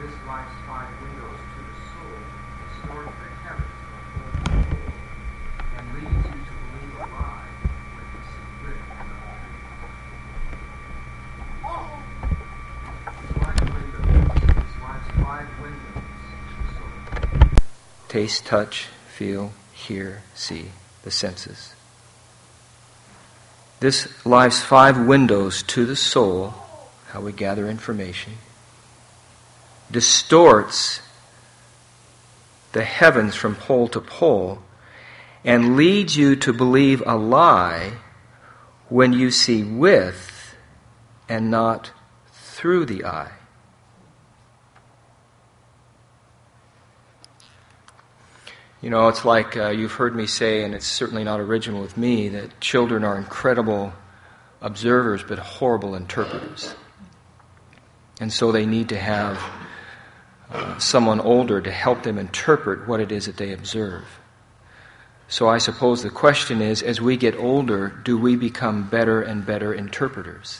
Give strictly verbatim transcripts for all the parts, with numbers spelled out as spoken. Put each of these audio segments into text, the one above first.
This life's five windows to the soul, restored the heavens from whole to whole, and leads you to believe a lie when you see good and untruth. This life's five windows to the soul. Taste, touch, feel, hear, see, the senses. This life's five windows to the soul, how we gather information, distorts the heavens from pole to pole and leads you to believe a lie when you see with and not through the eye. You know, it's like uh, you've heard me say, and it's certainly not original with me, that children are incredible observers but horrible interpreters. And so they need to have uh, someone older to help them interpret what it is that they observe. So I suppose the question is, as we get older, do we become better and better interpreters?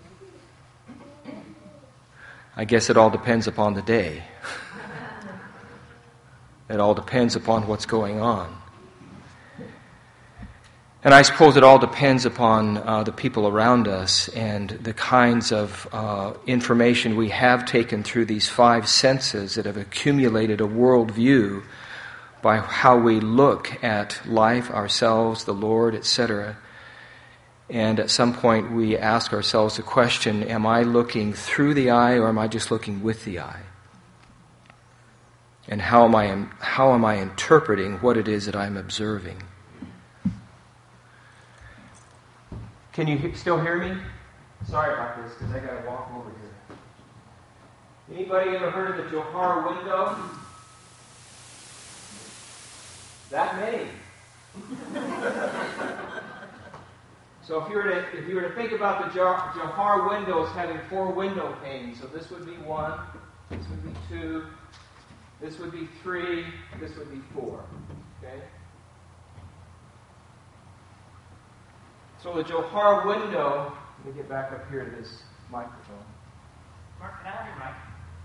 I guess it all depends upon the day. It all depends upon what's going on. And I suppose it all depends upon uh, the people around us and the kinds of uh, information we have taken through these five senses that have accumulated a worldview by how we look at life, ourselves, the Lord, et cetera. And at some point we ask ourselves the question, am I looking through the eye or am I just looking with the eye? And how am I how am I interpreting what it is that I'm observing? Can you he- still hear me? Sorry about this, because I got to walk over here. Anybody ever heard of the Johar window? That many. So if you were to if you were to think about the Johar windows having four window panes, so this would be one, this would be two. This would be three, this would be four. Okay? So the Johar window, let me get back up here to this microphone. Mark, can I have your mic?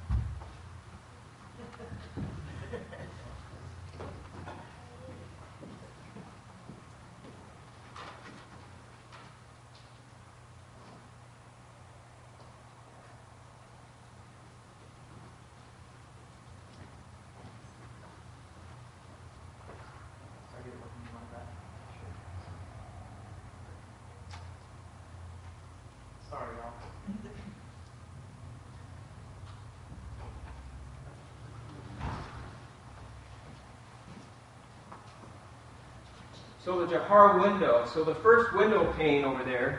Sorry, y'all. So the Johar window, so the first window pane over there,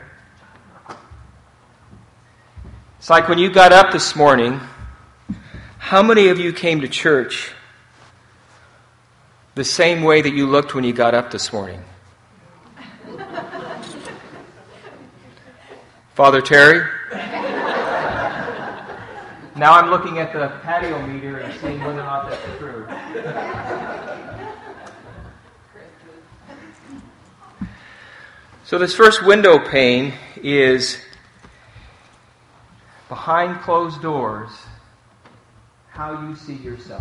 it's like when you got up this morning, how many of you came to church the same way that you looked when you got up this morning? Father Terry? Now I'm looking at the patio meter and seeing whether or not that's true. So this first window pane is behind closed doors, how you see yourself.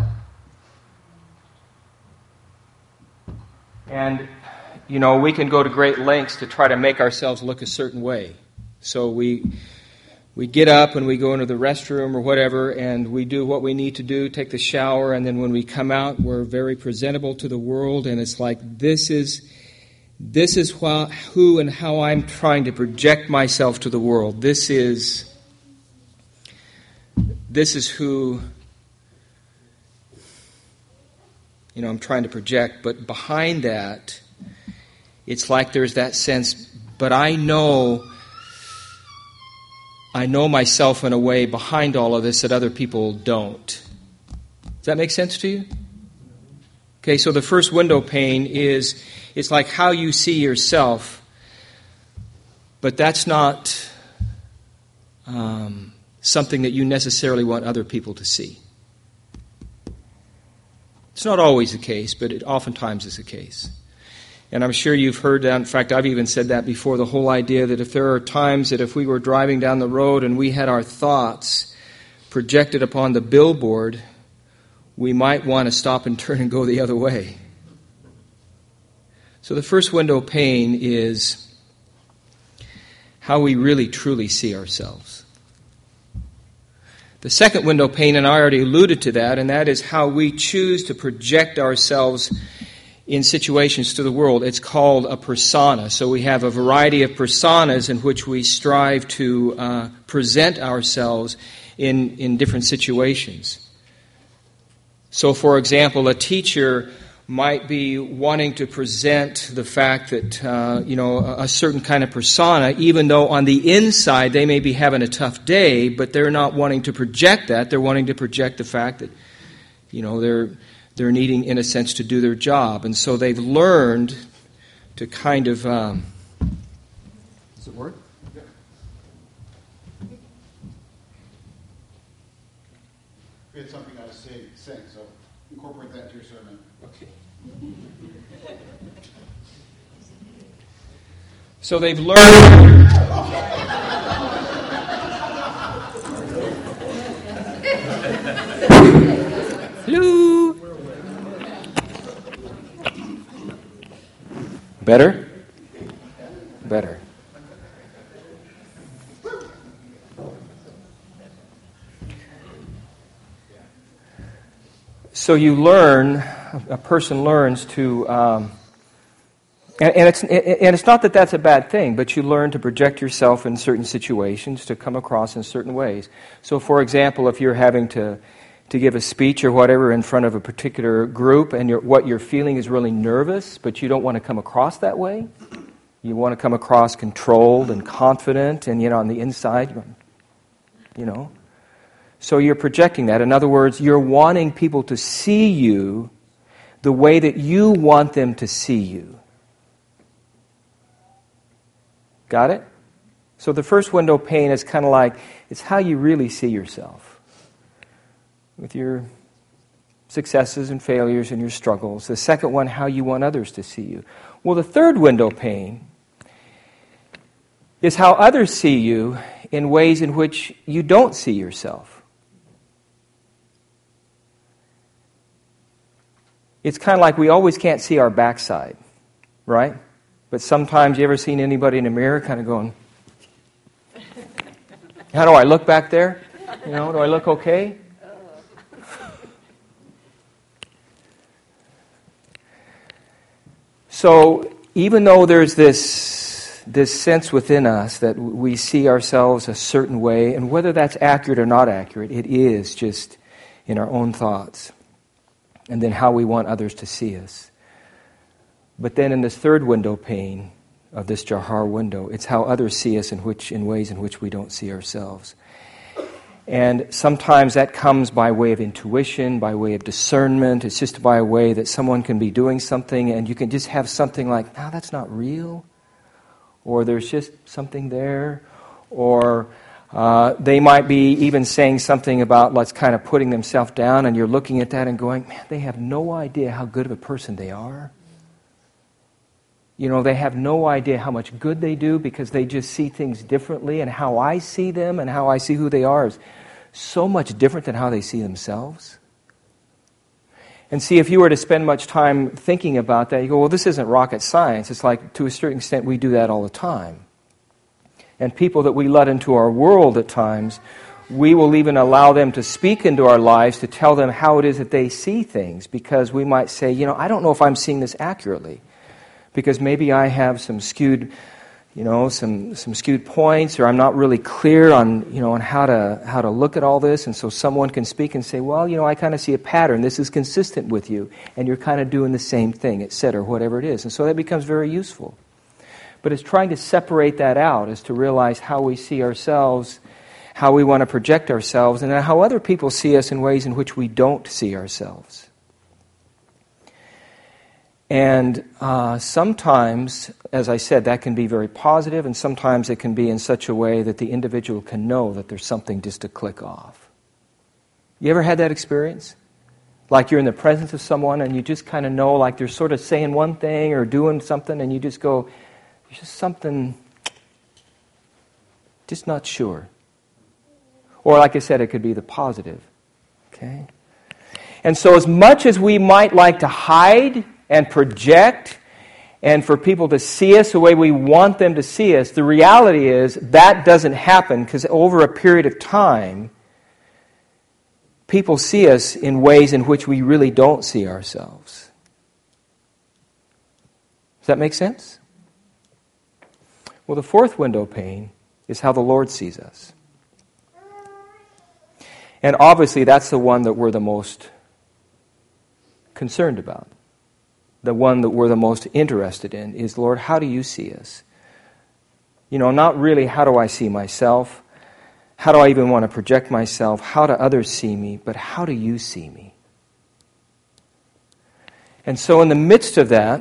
And, you know, we can go to great lengths to try to make ourselves look a certain way. So we we get up and we go into the restroom or whatever, and we do what we need to do, take the shower, and then when we come out, we're very presentable to the world, and it's like, this is this is wh- who and how I'm trying to project myself to the world. This is this is who, you know, I'm trying to project, but behind that, it's like there's that sense, but I know I know myself in a way behind all of this that other people don't. Does that make sense to you? Okay, so the first window pane is, it's like how you see yourself, but that's not um, something that you necessarily want other people to see. It's not always the case, but it oftentimes is the case. And I'm sure you've heard that. In fact, I've even said that before, the whole idea that if there are times that if we were driving down the road and we had our thoughts projected upon the billboard, we might want to stop and turn and go the other way. So the first window pane is how we really truly see ourselves. The second window pane, and I already alluded to that, and that is how we choose to project ourselves in situations to the world. It's called a persona. So we have a variety of personas in which we strive to uh, present ourselves in, in different situations. So, for example, a teacher might be wanting to present the fact that, uh, you know, a, a certain kind of persona, even though on the inside they may be having a tough day, but they're not wanting to project that. They're wanting to project the fact that, you know, they're they're needing, in a sense, to do their job. And so they've learned to kind of... Um, Does it work? Yeah. We had something I was saying, saying, so incorporate that into your sermon. Okay. So they've learned... Hello? Better? Better. So you learn, a person learns to, um, and, and it's and it's not that that's a bad thing, but you learn to project yourself in certain situations, to come across in certain ways. So, for example, if you're having to to give a speech or whatever in front of a particular group, and you're, what you're feeling is really nervous, but you don't want to come across that way. You want to come across controlled and confident, and, you know, on the inside, you know. So you're projecting that. In other words, you're wanting people to see you the way that you want them to see you. Got it? So the first window pane is kind of like, it's how you really see yourself. With your successes and failures and your struggles. The second one, how you want others to see you. Well, the third window pane is how others see you in ways in which you don't see yourself. It's kind of like we always can't see our backside, right? But sometimes, you ever seen anybody in a mirror kind of going, how do I look back there? You know, do I look okay? So even though there's this this sense within us that we see ourselves a certain way, and whether that's accurate or not accurate, it is just in our own thoughts, and then how we want others to see us. But then in this third window pane of this Johar window, it's how others see us in which in ways in which we don't see ourselves. And sometimes that comes by way of intuition, by way of discernment. It's just by a way that someone can be doing something and you can just have something like, no, that's not real. Or there's just something there. Or uh, they might be even saying something about, let's kind of putting themselves down, and you're looking at that and going, man, they have no idea how good of a person they are. You know, they have no idea how much good they do because they just see things differently, and how I see them and how I see who they are is so much different than how they see themselves. And see, if you were to spend much time thinking about that, you go, well, this isn't rocket science. It's like, to a certain extent, we do that all the time. And people that we let into our world at times, we will even allow them to speak into our lives to tell them how it is that they see things, because we might say, you know, I don't know if I'm seeing this accurately. Because maybe I have some skewed, you know, some some skewed points, or I'm not really clear on, you know, on how to how to look at all this, and so someone can speak and say, well, you know, I kind of see a pattern. This is consistent with you, and you're kind of doing the same thing, et cetera, whatever it is, and so that becomes very useful. But it's trying to separate that out, is to realize how we see ourselves, how we want to project ourselves, and then how other people see us in ways in which we don't see ourselves. And uh, sometimes, as I said, that can be very positive, and sometimes it can be in such a way that the individual can know that there's something just to click off. You ever had that experience? Like you're in the presence of someone and you just kind of know, like they're sort of saying one thing or doing something, and you just go, there's just something, just not sure. Or like I said, it could be the positive. Okay? And so as much as we might like to hide and project and for people to see us the way we want them to see us, the reality is that doesn't happen because over a period of time, people see us in ways in which we really don't see ourselves. Does that make sense? Well, the fourth window pane is how the Lord sees us. And obviously that's the one that we're the most concerned about. The one that we're the most interested in is, Lord, how do you see us? You know, not really how do I see myself, how do I even want to project myself, how do others see me, but how do you see me? And so in the midst of that,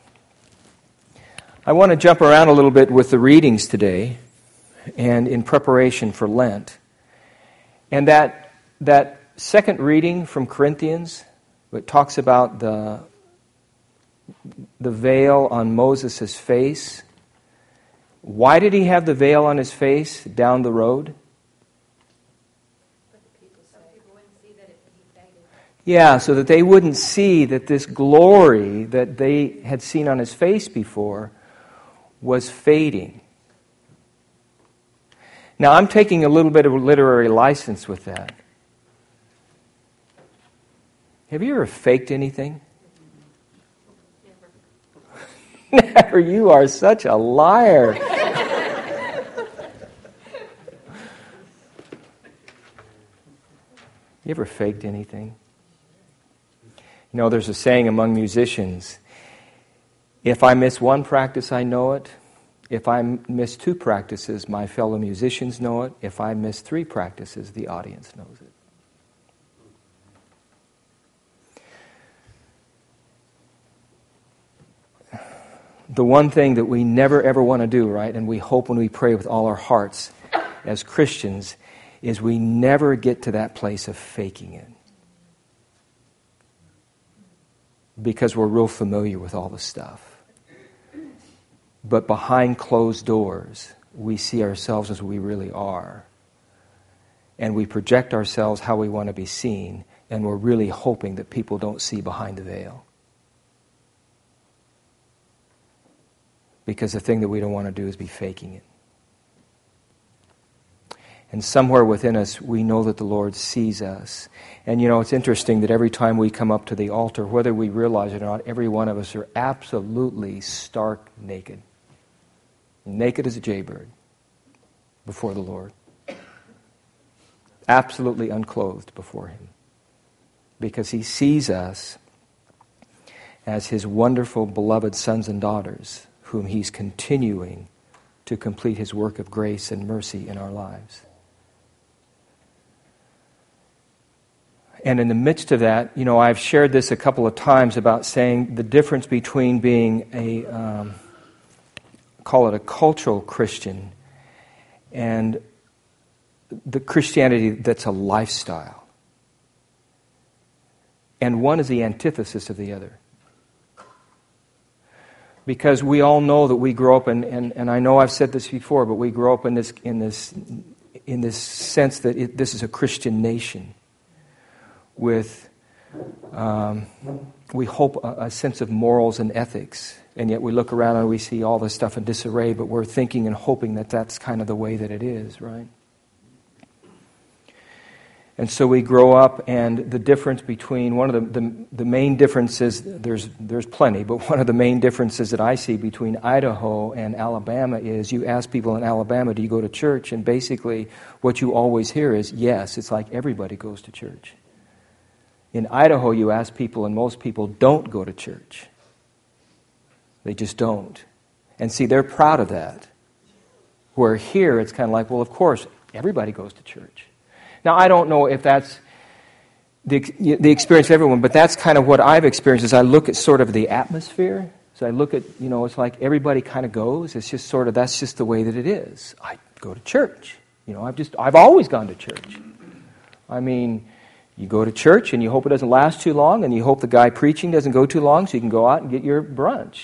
I want to jump around a little bit with the readings today and in preparation for Lent. And that that second reading from Corinthians, it talks about the, the veil on Moses' face. Why did he have the veil on his face down the road? Yeah, so that they wouldn't see that this glory that they had seen on his face before was fading. Now, I'm taking a little bit of a literary license with that. Have you ever faked anything? Never. Never. You are such a liar. You ever faked anything? You know, there's a saying among musicians, if I miss one practice, I know it. If I miss two practices, my fellow musicians know it. If I miss three practices, the audience knows it. The one thing that we never ever want to do, right, and we hope when we pray with all our hearts as Christians, is we never get to that place of faking it. Because we're real familiar with all the stuff. But behind closed doors, we see ourselves as we really are. And we project ourselves how we want to be seen, and we're really hoping that people don't see behind the veil. Because the thing that we don't want to do is be faking it. And somewhere within us, we know that the Lord sees us. And you know, it's interesting that every time we come up to the altar, whether we realize it or not, every one of us are absolutely stark naked. Naked as a jaybird before the Lord. Absolutely unclothed before Him. Because He sees us as His wonderful, beloved sons and daughters, whom He's continuing to complete His work of grace and mercy in our lives. And in the midst of that, you know, I've shared this a couple of times about saying the difference between being a, um, call it a cultural Christian, and the Christianity that's a lifestyle. And one is the antithesis of the other. Because we all know that we grow up, in, and, and I know I've said this before, but we grow up in this in this in this sense that it, this is a Christian nation. With, um, we hope, a, a sense of morals and ethics. And yet we look around and we see all this stuff in disarray, but we're thinking and hoping that that's kind of the way that it is, right? And so we grow up, and the difference between, one of the, the, the main differences, there's, there's plenty, but one of the main differences that I see between Idaho and Alabama is you ask people in Alabama, do you go to church? And basically what you always hear is, yes, it's like everybody goes to church. In Idaho, you ask people, and most people don't go to church. They just don't. And see, they're proud of that. Where here, it's kind of like, well, of course, everybody goes to church. Now, I don't know if that's the, the experience of everyone, but that's kind of what I've experienced as I look at sort of the atmosphere. So I look at, you know, it's like everybody kind of goes. It's just sort of, that's just the way that it is. I go to church. You know, I've just, I've always gone to church. I mean, you go to church and you hope it doesn't last too long, and you hope the guy preaching doesn't go too long so you can go out and get your brunch.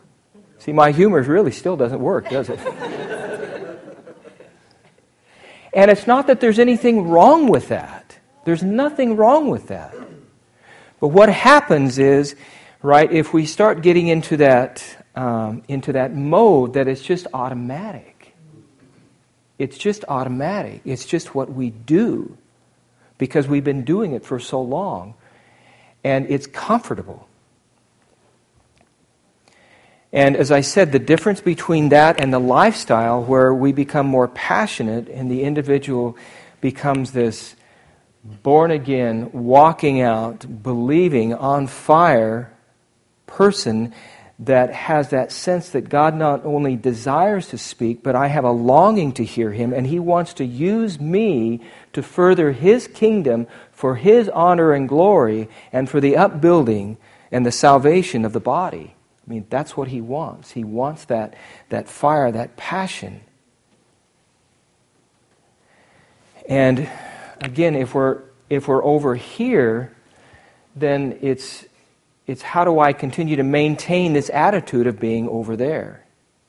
See, my humor really still doesn't work, does it? And it's not that there's anything wrong with that. There's nothing wrong with that. But what happens is, right, if we start getting into that um, into that mode that it's just automatic. It's just automatic. It's just what we do because we've been doing it for so long. And it's comfortable. And as I said, the difference between that and the lifestyle where we become more passionate and the individual becomes this born-again, walking out, believing, on fire person that has that sense that God not only desires to speak, but I have a longing to hear Him, and He wants to use me to further His kingdom for His honor and glory and for the upbuilding and the salvation of the body. I mean, that's what He wants. He wants that, that fire, that passion. And again, if we're if we're over here, then it's it's how do I continue to maintain this attitude of being over there?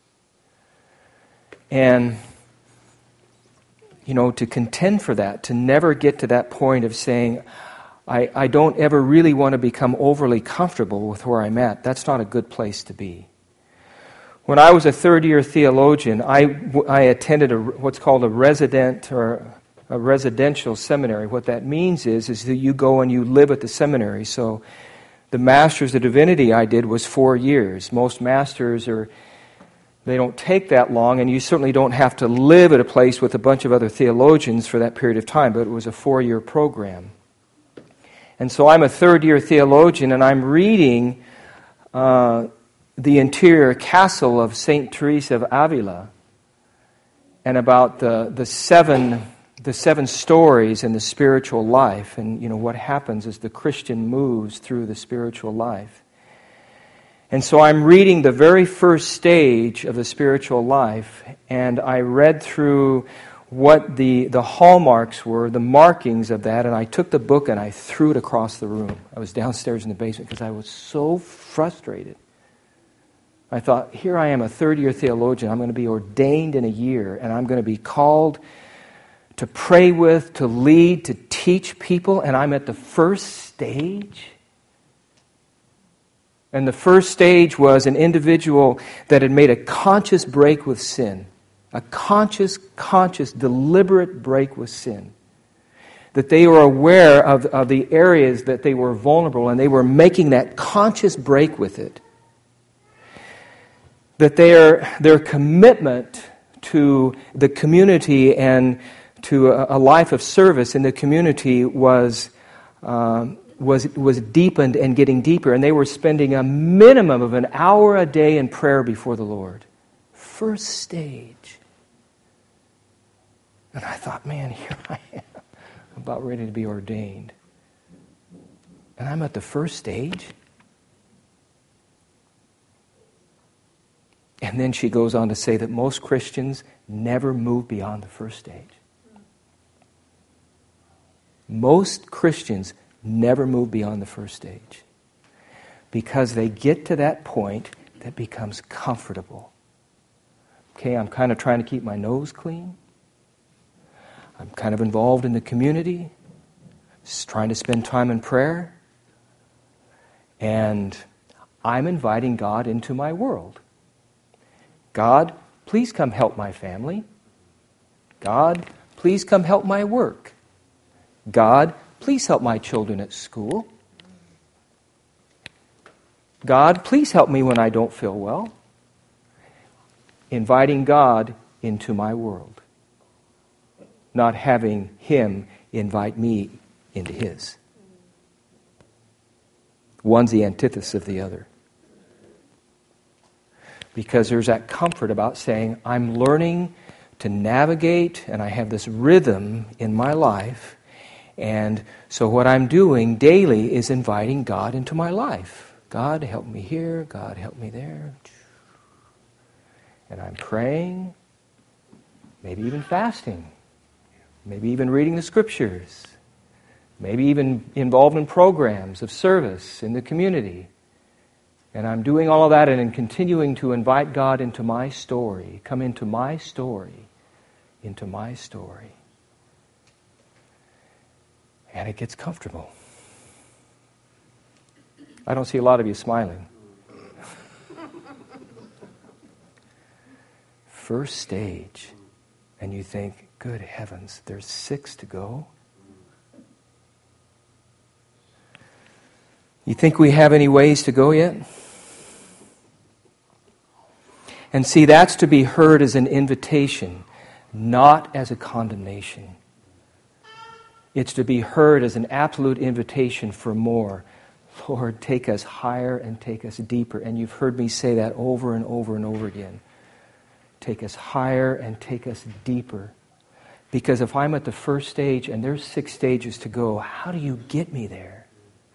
And you know, to contend for that, to never get to that point of saying, I, I don't ever really want to become overly comfortable with where I'm at. That's not a good place to be. When I was a third-year theologian, I, I attended a, what's called a resident or a residential seminary. What that means is, is that you go and you live at the seminary. So the Master's of Divinity I did was four years. Most masters are, they don't take that long, and you certainly don't have to live at a place with a bunch of other theologians for that period of time, but it was a four-year program. And so I'm a third-year theologian, and I'm reading uh, the interior castle of Saint Teresa of Avila, and about the the seven the seven stories in the spiritual life, and you know what happens as the Christian moves through the spiritual life. And so I'm reading the very first stage of the spiritual life, and I read through what the, the hallmarks were, the markings of that, and I took the book and I threw it across the room. I was downstairs in the basement because I was so frustrated. I thought, here I am, a third-year theologian. I'm going to be ordained in a year, and I'm going to be called to pray with, to lead, to teach people, and I'm at the first stage. And the first stage was an individual that had made a conscious break with sin. A conscious, conscious, deliberate break with sin. That they were aware of, of the areas that they were vulnerable, and they were making that conscious break with it. That their, their commitment to the community and to a, a life of service in the community was, um, was, was deepened and getting deeper. And they were spending a minimum of an hour a day in prayer before the Lord. First stage. And I thought, man, here I am, about ready to be ordained. And I'm at the first stage. And then she goes on to say that most Christians never move beyond the first stage. Most Christians never move beyond the first stage. Because they get to that point that becomes comfortable. Okay, I'm kind of trying to keep my nose clean. I'm kind of involved in the community, just trying to spend time in prayer. And I'm inviting God into my world. God, please come help my family. God, please come help my work. God, please help my children at school. God, please help me when I don't feel well. Inviting God into my world. Not having Him invite me into His. One's the antithesis of the other. Because there's that comfort about saying, I'm learning to navigate, and I have this rhythm in my life, and so what I'm doing daily is inviting God into my life. God, help me here. God, help me there. And I'm praying, maybe even fasting. Maybe even reading the Scriptures. Maybe even involved in programs of service in the community. And I'm doing all of that and I'm continuing to invite God into my story. Come into my story. Into my story. And it gets comfortable. I don't see a lot of you smiling. First stage, and you think, good heavens, there's six to go? You think we have any ways to go yet? And see, that's to be heard as an invitation, not as a condemnation. It's to be heard as an absolute invitation for more. Lord, take us higher and take us deeper. And you've heard me say that over and over and over again. Take us higher and take us deeper. Because if I'm at the first stage and there's six stages to go, how do you get me there?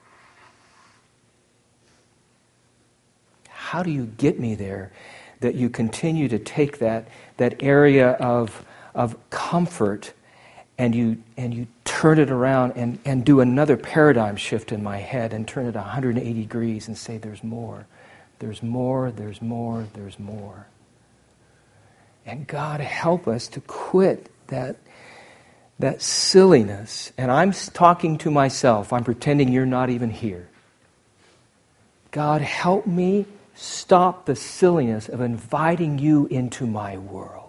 How do you get me there that you continue to take that, that area of, of comfort and you and you turn it around and, and do another paradigm shift in my head and turn it one hundred eighty degrees and say there's more, there's more, there's more, there's more. And God help us to quit that, that silliness. And I'm talking to myself. I'm pretending you're not even here. God help me stop the silliness of inviting you into my world.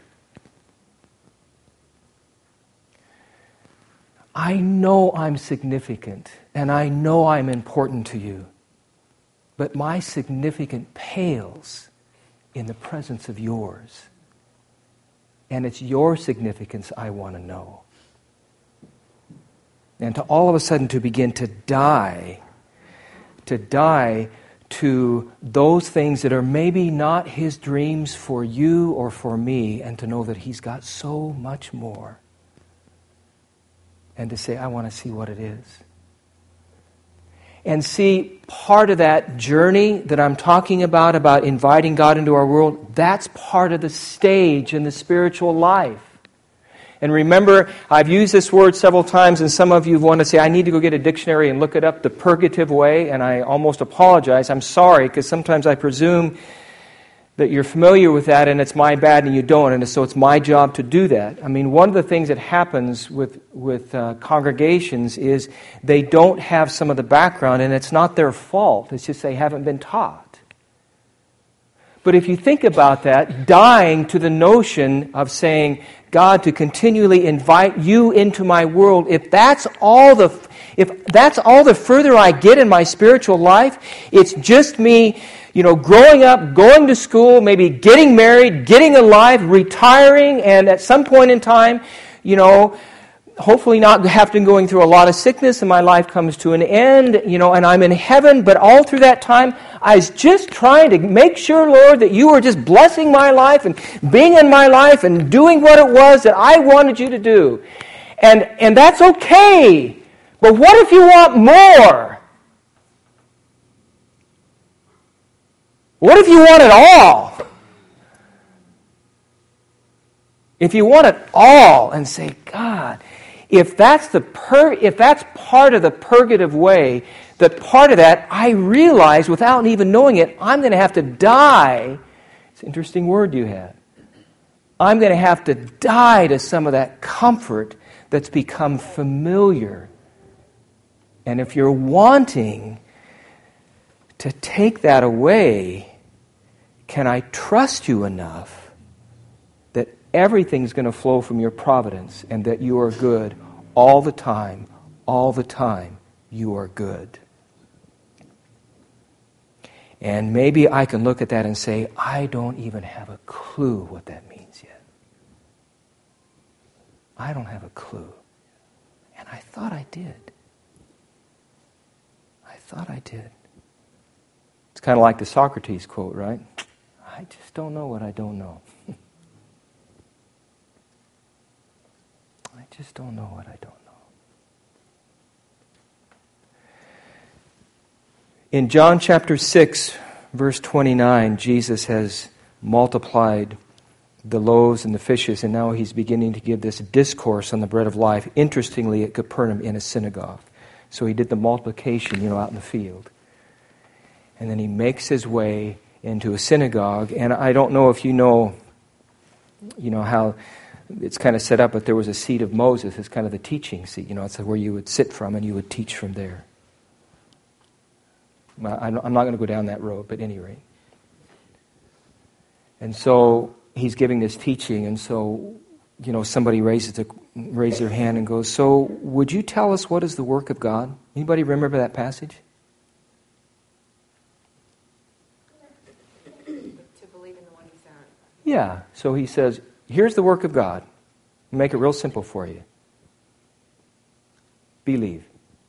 I know I'm significant, and I know I'm important to you, but my significance pales in the presence of yours. And it's your significance I want to know. And to all of a sudden to begin to die, to die to those things that are maybe not His dreams for you or for me, and to know that He's got so much more. And to say, I want to see what it is. And see, part of that journey that I'm talking about, about inviting God into our world, that's part of the stage in the spiritual life. And remember, I've used this word several times, and some of you want to say, I need to go get a dictionary and look it up, the purgative way, and I almost apologize. I'm sorry, because sometimes I presume that you're familiar with that and it's my bad and you don't, and so it's my job to do that. I mean, one of the things that happens with, with uh, congregations is they don't have some of the background, and it's not their fault. It's just they haven't been taught. But if you think about that, dying to the notion of saying, God, to continually invite you into my world, if that's all the if that's all the further I get in my spiritual life, it's just me, you know, growing up, going to school, maybe getting married, getting alive, retiring, and at some point in time, you know, hopefully not having going through a lot of sickness and my life comes to an end, you know, and I'm in heaven, but all through that time, I was just trying to make sure, Lord, that you were just blessing my life and being in my life and doing what it was that I wanted you to do. And, and that's okay. But what if you want more? What if you want it all? If you want it all and say, God, if that's the pur- if that's part of the purgative way, that part of that, I realize without even knowing it, I'm going to have to die. It's an interesting word you had. I'm going to have to die to some of that comfort that's become familiar. And if you're wanting to take that away, can I trust you enough that everything's going to flow from your providence and that you are good all the time, all the time you are good? And maybe I can look at that and say, I don't even have a clue what that means yet. I don't have a clue. And I thought I did. I thought I did. It's kind of like the Socrates quote, right? I just don't know what I don't know. I just don't know what I don't know. In John chapter six, verse twenty-nine, Jesus has multiplied the loaves and the fishes, and now he's beginning to give this discourse on the bread of life, interestingly at Capernaum in a synagogue. So he did the multiplication, you know, out in the field. And then he makes his way into a synagogue, and I don't know if you know, you know, how it's kind of set up, but there was a seat of Moses. It's kind of the teaching seat. You know, it's where you would sit from and you would teach from there. Well, I'm not going to go down that road, but at any rate. And so he's giving this teaching, and so, you know, somebody raises, a, raises their hand and goes, so would you tell us what is the work of God? Anybody remember that passage? To believe in the one he sent. Yeah. So he says, here's the work of God. I'll make it real simple for you. Believe.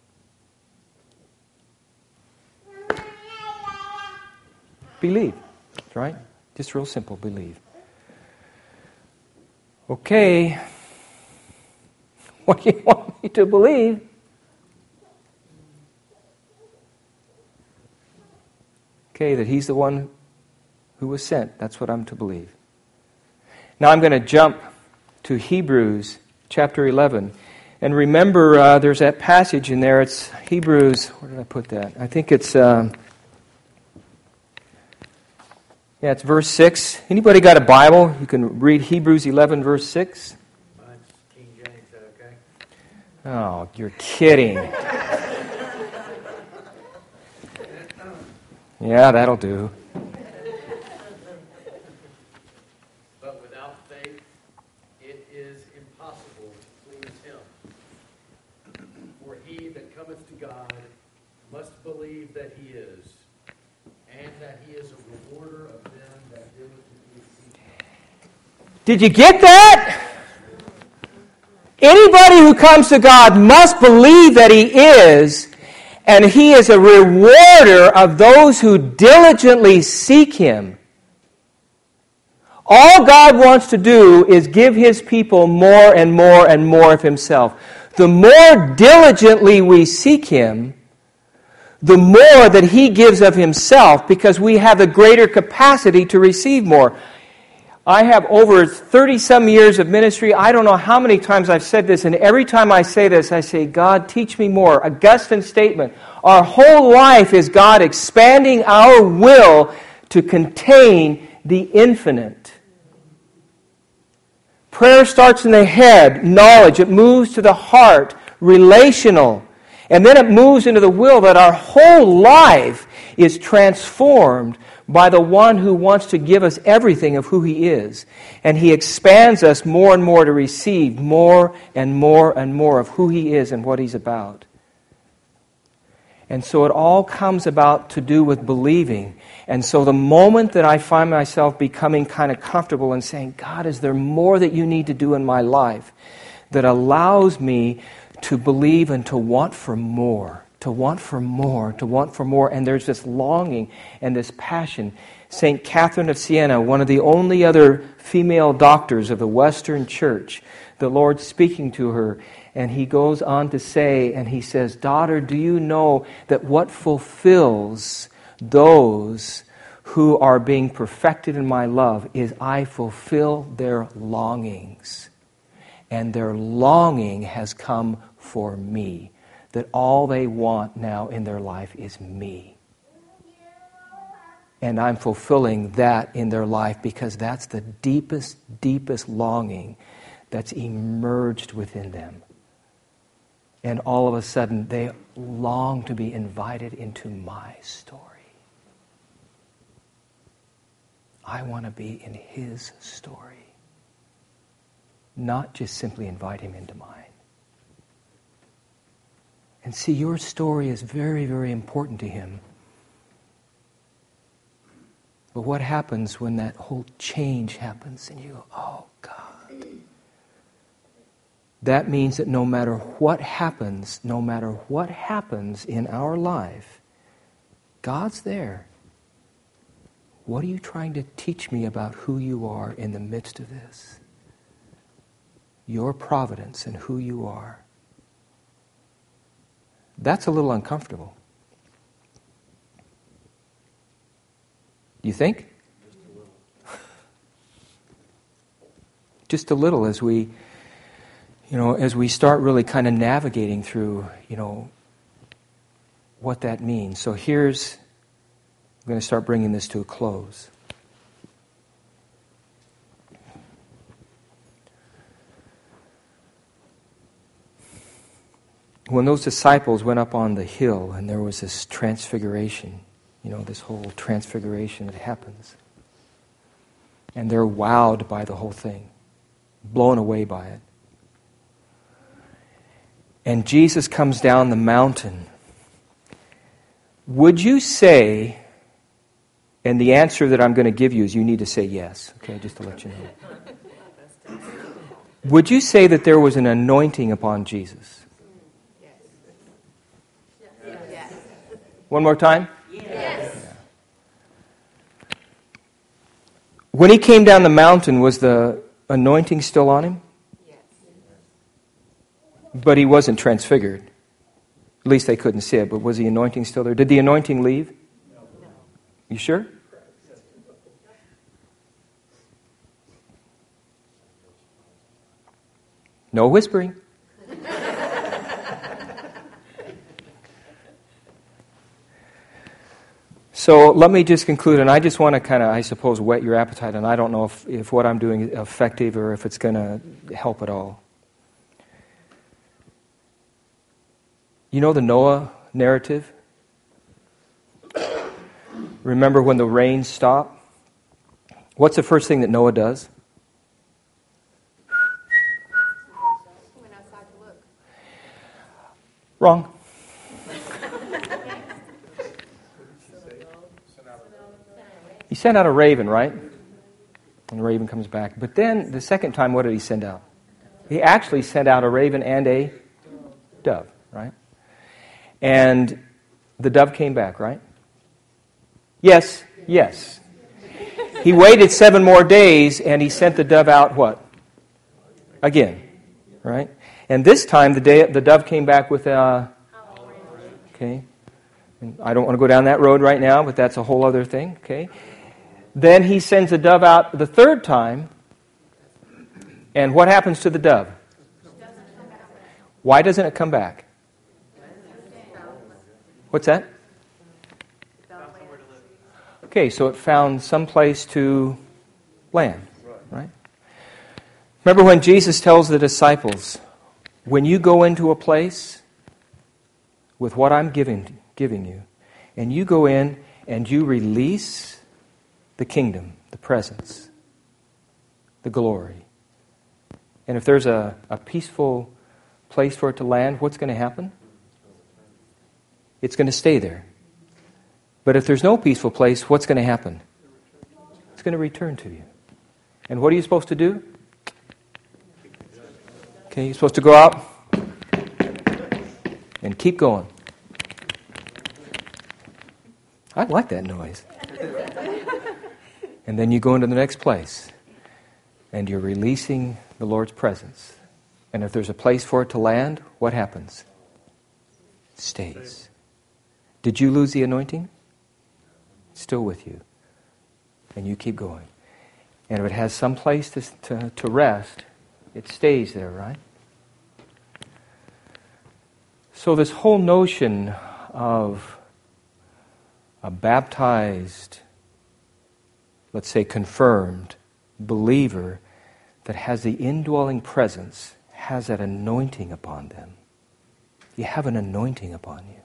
Believe. That's right. Just real simple, believe. Okay. What do you want me to believe? Okay, that he's the one who was sent. That's what I'm to believe. Now I'm going to jump to Hebrews chapter eleven. And remember, uh, there's that passage in there. It's Hebrews, where did I put that? I think it's... Um, Yeah, it's verse six. Anybody got a Bible? You can read Hebrews eleven, verse six. Mine's King James, is that okay? Oh, you're kidding. Yeah, that'll do. But without faith, it is impossible to please him. For he that cometh to God must believe that he is, and that he is a rewarder of them that diligently seek him. Did you get that? Anybody who comes to God must believe that he is, and he is a rewarder of those who diligently seek him. All God wants to do is give his people more and more and more of himself. The more diligently we seek him, the more that he gives of himself, because we have a greater capacity to receive more. I have over thirty-some years of ministry. I don't know how many times I've said this, and every time I say this, I say, God, teach me more. Augustine's statement. Our whole life is God expanding our will to contain the infinite. Prayer starts in the head, knowledge. It moves to the heart, relational. And then it moves into the will, that our whole life is transformed by the one who wants to give us everything of who he is. And he expands us more and more to receive more and more and more of who he is and what he's about. And so it all comes about to do with believing. And so the moment that I find myself becoming kind of comfortable and saying, God, is there more that you need to do in my life that allows me to believe and to want for more, to want for more, to want for more. And there's this longing and this passion. Saint Catherine of Siena, one of the only other female doctors of the Western Church, the Lord speaking to her, and he goes on to say, and he says, daughter, do you know that what fulfills those who are being perfected in my love is I fulfill their longings. And their longing has come for me. That all they want now in their life is me. And I'm fulfilling that in their life because that's the deepest, deepest longing that's emerged within them. And all of a sudden, they long to be invited into my story. I want to be in his story. Not just simply invite him into mine. And see, your story is very, very important to him. But what happens when that whole change happens and you go, oh God. That means that no matter what happens, no matter what happens in our life, God's there. What are you trying to teach me about who you are in the midst of this? Your providence and who you are. That's a little uncomfortable. You think? Just a little. Just a little as we, you know, as we start really kind of navigating through, you know, what that means. So here's, I'm going to start bringing this to a close. when those disciples went up on the hill and there was this transfiguration, you know, this whole transfiguration that happens. And they're wowed by the whole thing, blown away by it. And Jesus comes down the mountain. Would you say, and the answer that I'm going to give you is you need to say yes, okay, just to let you know. Would you say that there was an anointing upon Jesus? Yes. Yes. One more time? Yes. Yeah. When he came down the mountain, was the anointing still on him? Yes. But he wasn't transfigured. At least they couldn't see it, but was the anointing still there? Did the anointing leave? No. You sure? No whispering. So let me just conclude, and I just want to kind of, I suppose, whet your appetite, and I don't know if, if what I'm doing is effective or if it's going to help at all. You know the Noah narrative? Remember when the rain stopped? What's the first thing that Noah does? He went outside to look. Wrong. He sent out a raven, right? And the raven comes back. But then the second time, what did he send out? He actually sent out a raven and a dove, right? And the dove came back, right? Yes, yes. He waited seven more days and he sent the dove out what? Again, right? And this time the day, the dove came back with a... Okay. And I don't want to go down that road right now, but that's a whole other thing, okay? Then he sends the dove out the third time, and what happens to the dove? Why doesn't it come back? What's that? Okay, so it found some place to land, right? Remember when Jesus tells the disciples, when you go into a place with what I'm giving, giving you, and you go in and you release the kingdom, the presence, the glory. And if there's a, a peaceful place for it to land, what's going to happen? It's going to stay there. But if there's no peaceful place, what's going to happen? It's going to return to you. And what are you supposed to do? Okay, you're supposed to go out and keep going. I like that noise. And then you go into the next place, and you're releasing the Lord's presence. And if there's a place for it to land, what happens? It stays. Did you lose the anointing? It's still with you. And you keep going. And if it has some place to, to, to rest, it stays there, right? So this whole notion of a baptized, let's say confirmed, believer that has the indwelling presence, has that anointing upon them. You have an anointing upon you.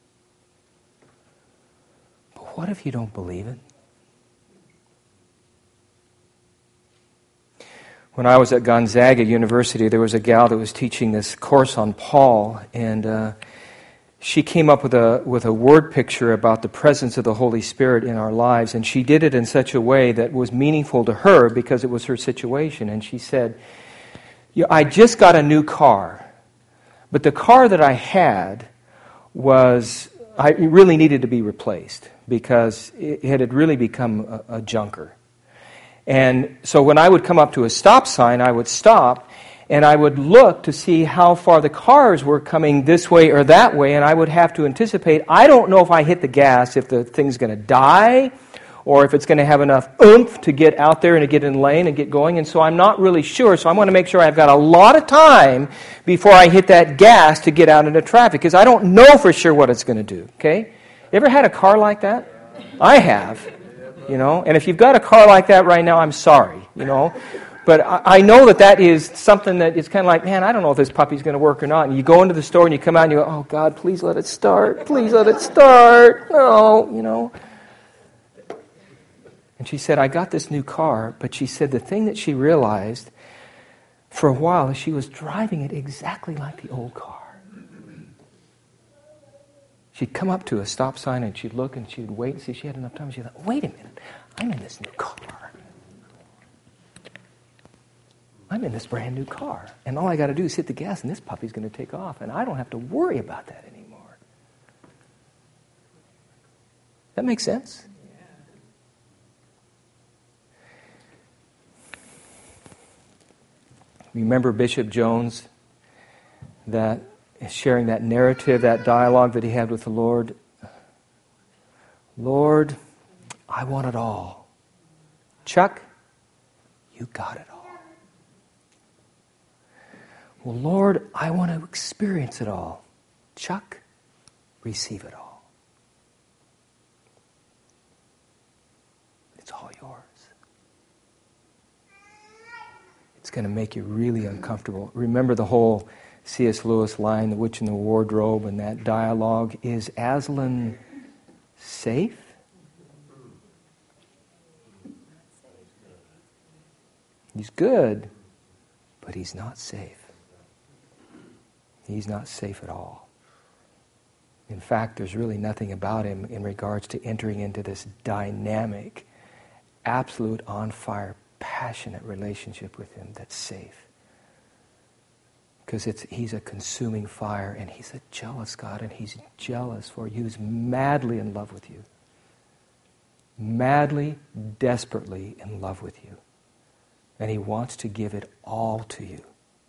But what if you don't believe it? When I was at Gonzaga University, there was a gal that was teaching this course on Paul, and uh, she came up with a with a word picture about the presence of the Holy Spirit in our lives, and she did it in such a way that was meaningful to her because it was her situation. And she said, yeah, I just got a new car, but the car that I had was, I it really needed to be replaced because it, it had really become a, a junker. And so when I would come up to a stop sign, I would stop, and I would look to see how far the cars were coming this way or that way, and I would have to anticipate, I don't know if I hit the gas, if the thing's going to die, or if it's going to have enough oomph to get out there and to get in lane and get going, and so I'm not really sure, so I want to make sure I've got a lot of time before I hit that gas to get out into traffic, because I don't know for sure what it's going to do, okay? You ever had a car like that? I have. You know, and if you've got a car like that right now, I'm sorry, you know. But I, I know that that is something that is kind of like, man, I don't know if this puppy's going to work or not. And you go into the store and you come out and you go, oh, God, please let it start. Please let it start. No, you know. And she said, I got this new car. But she said the thing that she realized for a while is she was driving it exactly like the old car. She'd come up to a stop sign and she'd look and she'd wait and see if she had enough time. She'd thought, wait a minute, I'm in this new car. I'm in this brand new car. And all I got to do is hit the gas and this puppy's going to take off. And I don't have to worry about that anymore. That makes sense? Remember Bishop Jones, that sharing that narrative, that dialogue that he had with the Lord. Lord, I want it all. Chuck, you got it all. Well, Lord, I want to experience it all. Chuck, receive it all. It's all yours. It's going to make you really uncomfortable. Remember the whole C S Lewis line, The Witch in the Wardrobe, and that dialogue. Is Aslan safe? He's good, but he's not safe. He's not safe at all. In fact, there's really nothing about him in regards to entering into this dynamic, absolute, on-fire, passionate relationship with him that's safe. Because it's he's a consuming fire, and he's a jealous God, and he's jealous for you. He's madly in love with you. Madly, desperately in love with you. And he wants to give it all to you.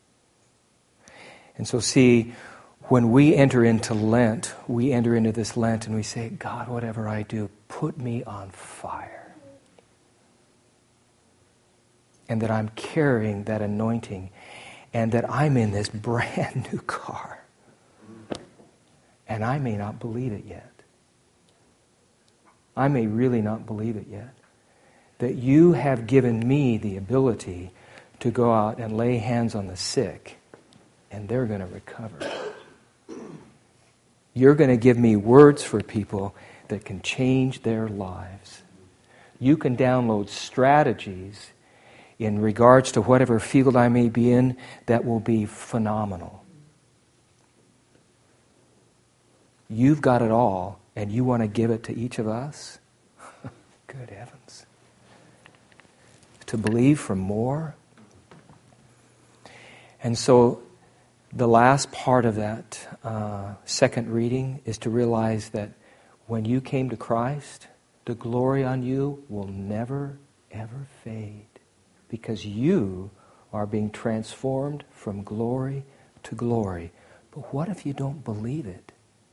And so see, when we enter into Lent, we enter into this Lent and we say, God, whatever I do, put me on fire. And that I'm carrying that anointing, and that I'm in this brand new car. And I may not believe it yet. I may really not believe it yet. That you have given me the ability to go out and lay hands on the sick, and they're going to recover. You're going to give me words for people that can change their lives. You can download strategies in regards to whatever field I may be in that will be phenomenal. You've got it all, and you want to give it to each of us? Good heavens. To believe for more. And so the last part of that uh, second reading is to realize that when you came to Christ, the glory on you will never, ever fade. Because you are being transformed from glory to glory. But what if you don't believe it?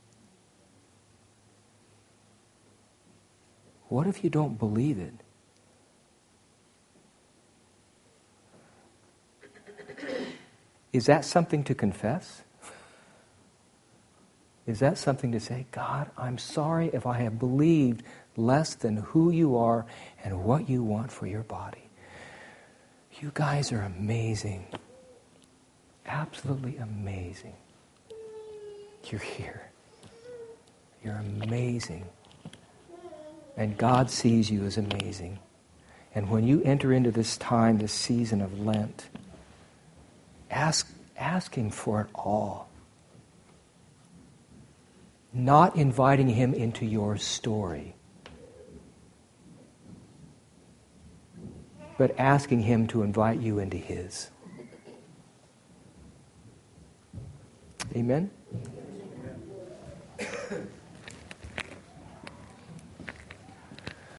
What if you don't believe it? Is that something to confess? Is that something to say, God, I'm sorry if I have believed less than who you are and what you want for your body? You guys are amazing. Absolutely amazing. You're here. You're amazing. And God sees you as amazing. And when you enter into this time, this season of Lent, ask, ask Him for it all. Not inviting Him into your story, but asking Him to invite you into His. Amen?